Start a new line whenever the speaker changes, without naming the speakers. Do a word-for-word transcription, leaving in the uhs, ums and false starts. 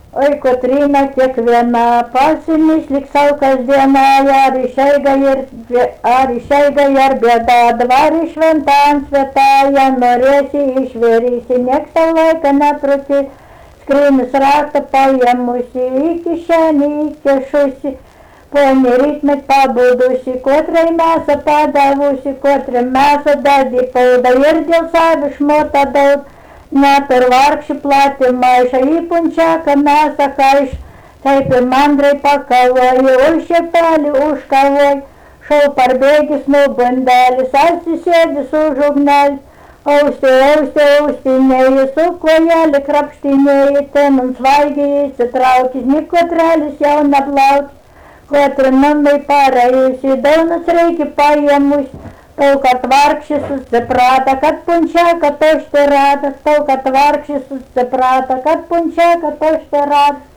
Oi, kotryna kiekviena pasimislik sau kasdieną, ar išeiga ir, ar išeiga ir bėda, dvarį šventam svetąją norėsi išvėrysi, nieks tau laiką netruki, skrynis raktą paėmusi, į kišenį įkišusi, ponį rytmet pabudusi, kotrai mesą padavusi, kotrai mesą dadį paudą ir dėl savi šmota daug. Net ir vargšį platį maišą į punčiaką mesą kaiš, taip ir mandrai pakavoji, už šepelį užkavoji, šau parbėgis nuo bandelis, atsisėdi su žugnelis, austi, austi, austinėji, su kojelį krapštinėji, ten ant svaigiai įsitraukis, nikotrelis jau neplaukis, kotrinamai parajusi, daunas reikia paėmus. Tau, kad vargšis susiprata, kad punčiaką tošti ratas, tau, kad vargšis susiprata, kad punčiaką tošti ratas.